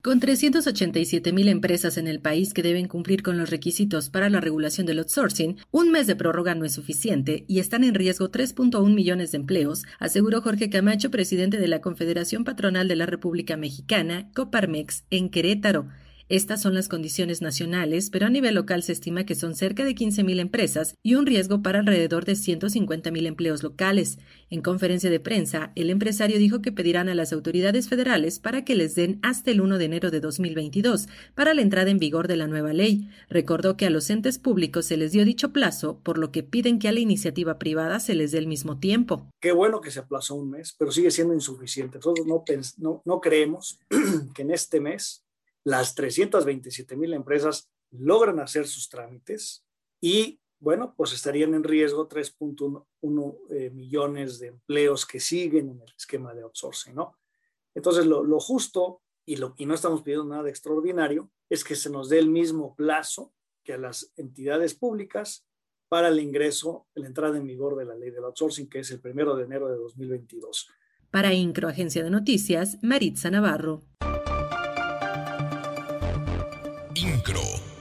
Con 387.000 empresas en el país que deben cumplir con los requisitos para la regulación del outsourcing, un mes de prórroga no es suficiente y están en riesgo 3.1 millones de empleos, aseguró Jorge Camacho, presidente de la Confederación Patronal de la República Mexicana, Coparmex, en Querétaro. Estas son las condiciones nacionales, pero a nivel local se estima que son cerca de 15.000 empresas y un riesgo para alrededor de 150.000 empleos locales. En conferencia de prensa, el empresario dijo que pedirán a las autoridades federales para que les den hasta el 1 de enero de 2022 para la entrada en vigor de la nueva ley. Recordó que a los entes públicos se les dio dicho plazo, por lo que piden que a la iniciativa privada se les dé el mismo tiempo. Qué bueno que se aplazó un mes, pero sigue siendo insuficiente. Nosotros no creemos que en este mes las 327,000 empresas logran hacer sus trámites y, bueno, pues estarían en riesgo 3.1 millones de empleos que siguen en el esquema de outsourcing, ¿no? Entonces, lo justo, y no estamos pidiendo nada extraordinario, es que se nos dé el mismo plazo que a las entidades públicas para el ingreso, la entrada en vigor de la ley del outsourcing, que es el 1 de enero de 2022. Para INCRO, Agencia de Noticias, Maritza Navarro. INCRO.